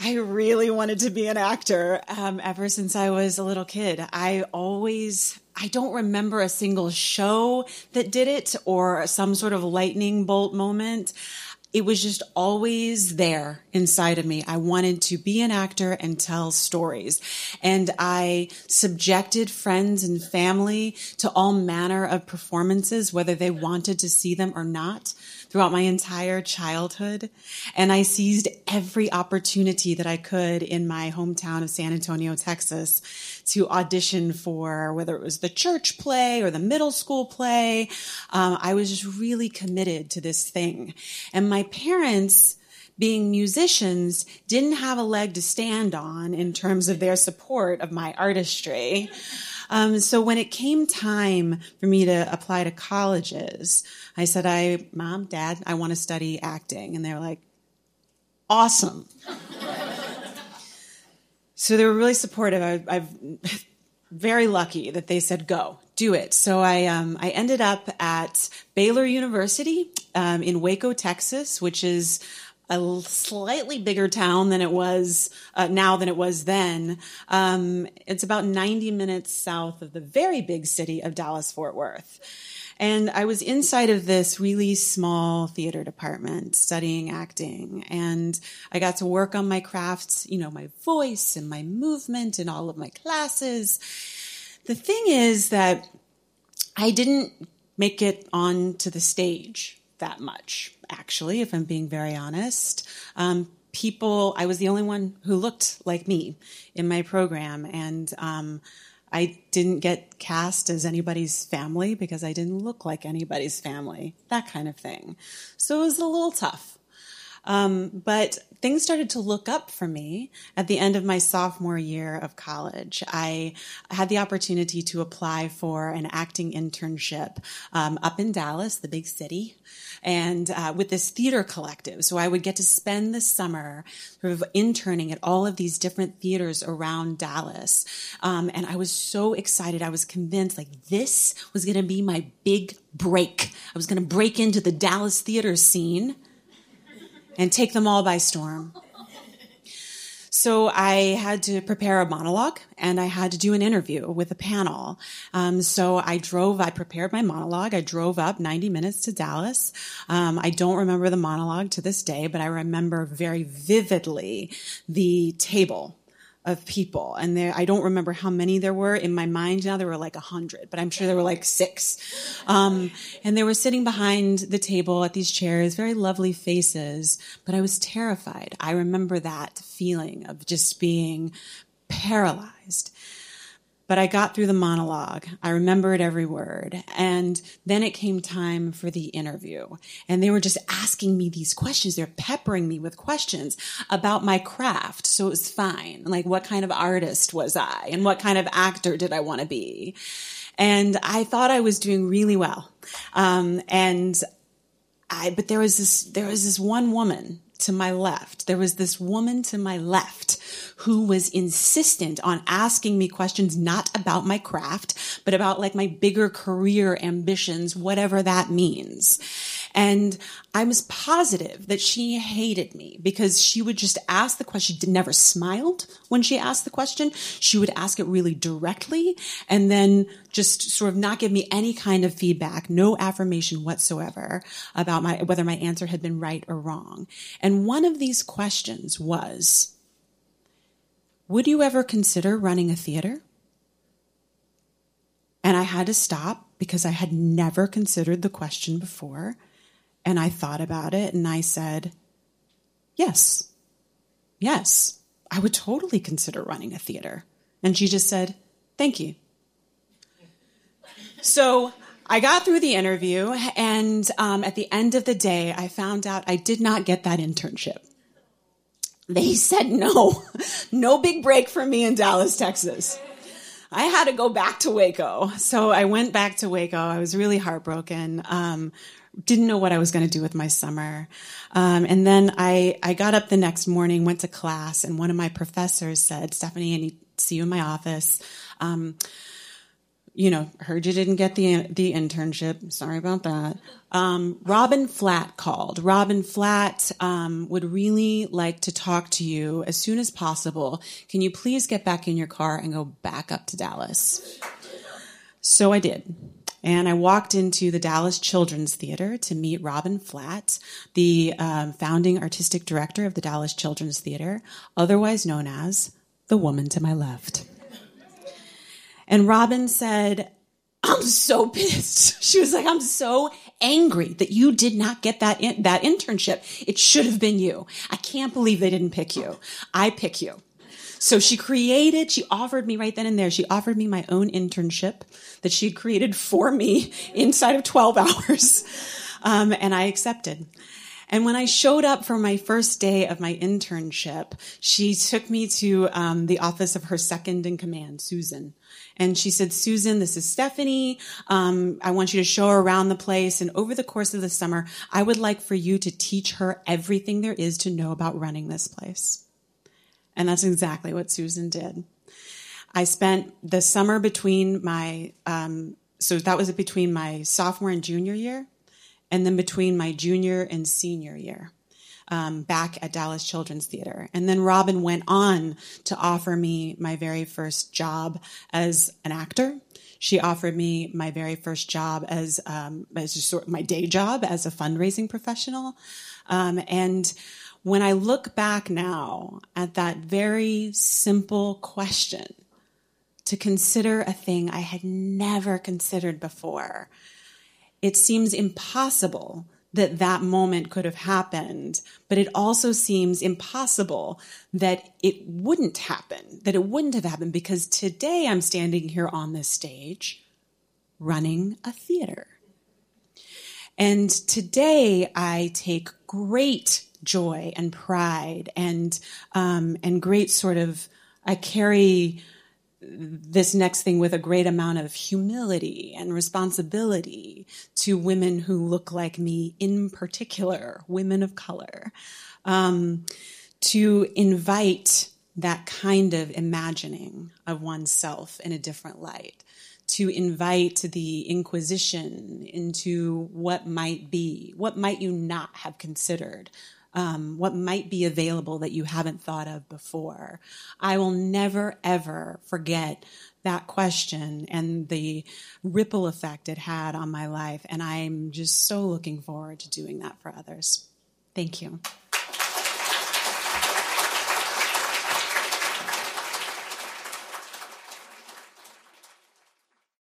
I really wanted to be an actor ever since I was a little kid. I don't remember a single show that did it or some sort of lightning bolt moment. It was just always there inside of me. I wanted to be an actor and tell stories. And I subjected friends and family to all manner of performances, whether they wanted to see them or not, throughout my entire childhood. And I seized every opportunity that I could in my hometown of San Antonio, Texas, to audition for whether it was the church play or the middle school play. I was just really committed to this thing. And my parents, being musicians, didn't have a leg to stand on in terms of their support of my artistry. So when it came time for me to apply to colleges, I said, Mom, Dad, I want to study acting. And they were like, awesome. So they were really supportive. I'm very lucky that they said, go, do it. So I ended up at Baylor University in Waco, Texas, which is a slightly bigger town than it was now than it was then. It's about 90 minutes south of the very big city of Dallas-Fort Worth. And I was inside of this really small theater department studying acting. And I got to work on my crafts, my voice and my movement in all of my classes. The thing is that I didn't make it onto the stage that much, actually, if I'm being very honest. I was the only one who looked like me in my program. And I didn't get cast as anybody's family because I didn't look like anybody's family, that kind of thing. So it was a little tough. But things started to look up for me at the end of my sophomore year of college. I had the opportunity to apply for an acting internship up in Dallas, the big city, and with this theater collective. So I would get to spend the summer sort of interning at all of these different theaters around Dallas. And I was so excited. I was convinced this was going to be my big break. I was going to break into the Dallas theater scene and take them all by storm. So I had to prepare a monologue and I had to do an interview with a panel. So I prepared my monologue. I drove up 90 minutes to Dallas. I don't remember the monologue to this day, but I remember very vividly the table of people. And I don't remember how many there were. In my mind now, there were 100, but I'm sure there were 6. And they were sitting behind the table at these chairs, very lovely faces, but I was terrified. I remember that feeling of just being paralyzed. But I got through the monologue. I remembered every word. And then it came time for the interview. And they were just asking me these questions. They're peppering me with questions about my craft. So it was fine. What kind of artist was I? And what kind of actor did I want to be? And I thought I was doing really well. But there was this one woman to my left. There was this woman to my left who was insistent on asking me questions not about my craft, but about my bigger career ambitions, whatever that means. And I was positive that she hated me because she would just ask the question. She never smiled when she asked the question. She would ask it really directly and then just sort of not give me any kind of feedback, no affirmation whatsoever about whether my answer had been right or wrong. And one of these questions was, would you ever consider running a theater? And I had to stop because I had never considered the question before. And I thought about it and I said, yes, I would totally consider running a theater. And she just said, thank you. So I got through the interview and at the end of the day, I found out I did not get that internship. They said no big break for me in Dallas, Texas. I had to go back to Waco. So I went back to Waco. I was really heartbroken. Didn't know what I was going to do with my summer. And then I got up the next morning, went to class, and one of my professors said, Stephanie, I need to see you in my office. heard you didn't get the internship. Sorry about that. Robin Flatt called. Robin Flatt would really like to talk to you as soon as possible. Can you please get back in your car and go back up to Dallas? So I did. And I walked into the Dallas Children's Theater to meet Robin Flatt, the founding artistic director of the Dallas Children's Theater, otherwise known as the woman to my left. And Robin said, I'm so pissed. She was like, I'm so angry that you did not get that internship. It should have been you. I can't believe they didn't pick you. I pick you. So she offered me right then and there, she offered me my own internship that she had created for me inside of 12 hours. And I accepted. And when I showed up for my first day of my internship, she took me to the office of her second in command, Susan. And she said, Susan, this is Stephanie. I want you to show her around the place. And over the course of the summer, I would like for you to teach her everything there is to know about running this place. And that's exactly what Susan did. I spent the summer between between my sophomore and junior year, and then between my junior and senior year, back at Dallas Children's Theater. And then Robin went on to offer me my very first job as an actor. She offered me my very first job as my day job as a fundraising professional. And when I look back now at that very simple question, to consider a thing I had never considered before, it seems impossible that that moment could have happened, but it also seems impossible that it wouldn't happen, because today I'm standing here on this stage running a theater. And today I take great joy and pride and great I carry this next thing with a great amount of humility and responsibility to women who look like me, in particular, women of color, to invite that kind of imagining of oneself in a different light, to invite the Inquisition into what might be, what might you not have considered, what might be available that you haven't thought of before. I will never, ever forget that question and the ripple effect it had on my life. And I'm just so looking forward to doing that for others. Thank you.